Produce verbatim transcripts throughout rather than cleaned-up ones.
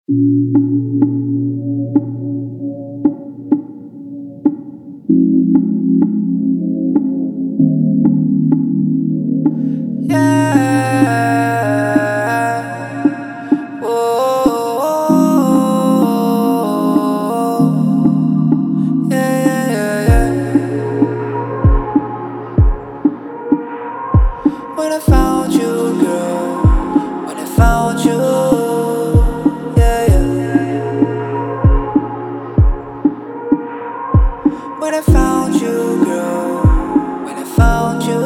When I found you, girl, when I found you, yeah, yeah. When I found you, girl, when I found you,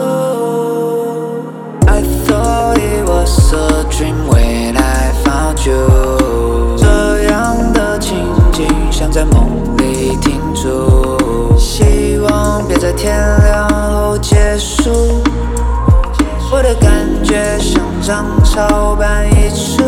I thought it was a dream when I found you. 这样的情景像在梦里停住，希望别在天亮后结束。我的感觉像涨潮般溢出，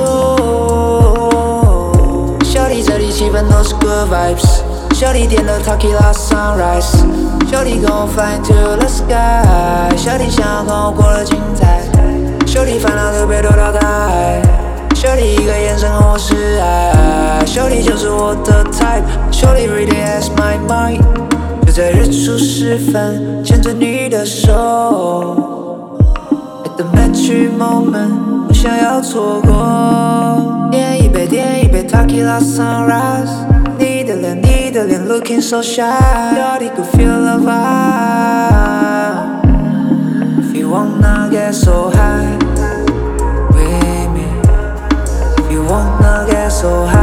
小弟这里气氛都是 good vibes， 小弟点的 Tequila sunrise， 小弟跟我 fly to the sky， 小弟想要跟我过得精彩，小弟烦恼特别多到大海，小弟一个眼神和我示爱，小弟就是我的 type， 小弟 really has my mind， 就在日出时分牵着你的手。The match moment， 不想要错过。点一杯，点一杯 Tequila sunrise， 你的脸，你的脸 looking so shy，Shawty could feel the vibe。If you wanna get so high with me， If you wanna get so high。